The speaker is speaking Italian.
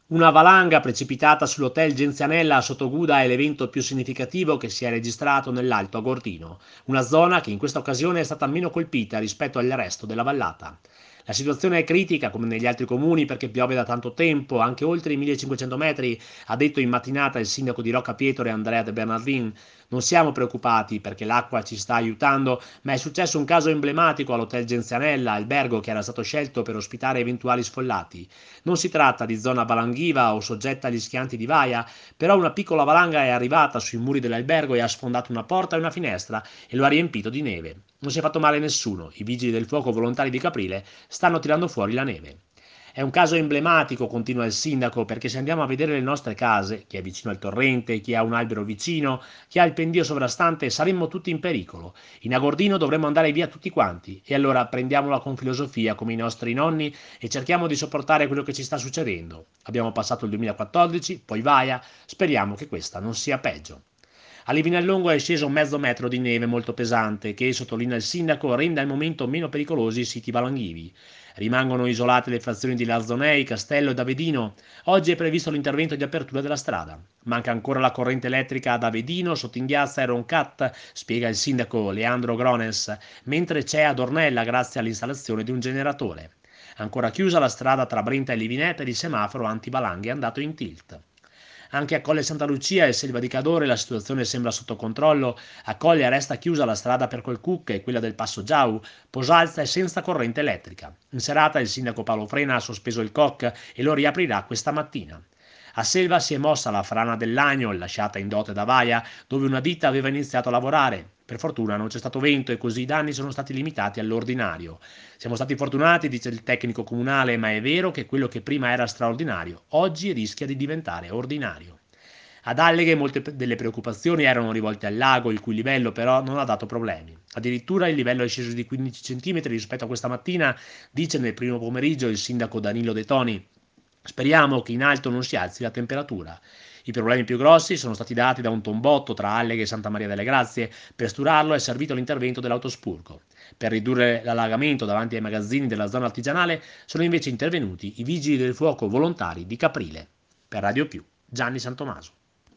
Una valanga precipitata sull'hotel Genzianella a Sottoguda è l'evento più significativo che si è registrato nell'Alto Agortino, una zona che in questa occasione è stata meno colpita rispetto al resto della vallata. La situazione è critica come negli altri comuni perché piove da tanto tempo, anche oltre i 1500 metri, ha detto in mattinata il sindaco di Rocca Pietore Andrea De Bernardin. Non siamo preoccupati perché l'acqua ci sta aiutando, ma è successo un caso emblematico all'hotel Genzianella, albergo che era stato scelto per ospitare eventuali sfollati. Non si tratta di zona valanghiva o soggetta agli schianti di vaia, però una piccola valanga è arrivata sui muri dell'albergo e ha sfondato una porta e una finestra e lo ha riempito di neve. Non si è fatto male nessuno, i vigili del fuoco volontari di Caprile stanno tirando fuori la neve. È un caso emblematico, continua il sindaco, perché se andiamo a vedere le nostre case, chi è vicino al torrente, chi ha un albero vicino, chi ha il pendio sovrastante, saremmo tutti in pericolo. In Agordino dovremmo andare via tutti quanti, e allora prendiamola con filosofia come i nostri nonni e cerchiamo di sopportare quello che ci sta succedendo. Abbiamo passato il 2014, poi Vaia, speriamo che questa non sia peggio. A Livinallongo è sceso mezzo metro di neve molto pesante che, sottolinea il sindaco, rende al momento meno pericolosi i siti valanghivi. Rimangono isolate le frazioni di Larzonei, Castello ed Avedino. Oggi è previsto l'intervento di apertura della strada. Manca ancora la corrente elettrica ad Avedino, Sottinghiazza e Roncat, spiega il sindaco Leandro Grones, mentre c'è ad Ornella grazie all'installazione di un generatore. Ancora chiusa la strada tra Brenta e Livinè per il semaforo antivalanghe andato in tilt. Anche a Colle Santa Lucia e Selva di Cadore la situazione sembra sotto controllo. A Colle resta chiusa la strada per Colcucca e quella del Passo Giau. Posalza è senza corrente elettrica. In serata il sindaco Paolo Frena ha sospeso il COC e lo riaprirà questa mattina. A Selva si è mossa la frana dell'Agno, lasciata in dote da Vaia, dove una ditta aveva iniziato a lavorare. Per fortuna non c'è stato vento e così i danni sono stati limitati all'ordinario. Siamo stati fortunati, dice il tecnico comunale, ma è vero che quello che prima era straordinario, oggi rischia di diventare ordinario. Ad Alleghe molte delle preoccupazioni erano rivolte al lago, il cui livello però non ha dato problemi. Addirittura il livello è sceso di 15 cm rispetto a questa mattina, dice nel primo pomeriggio il sindaco Danilo De Toni. Speriamo che in alto non si alzi la temperatura. I problemi più grossi sono stati dati da un tombotto tra Alleghe e Santa Maria delle Grazie. Per sturarlo è servito l'intervento dell'autospurgo. Per ridurre l'allagamento davanti ai magazzini della zona artigianale sono invece intervenuti i vigili del fuoco volontari di Caprile. Per Radio Più, Gianni Santomaso.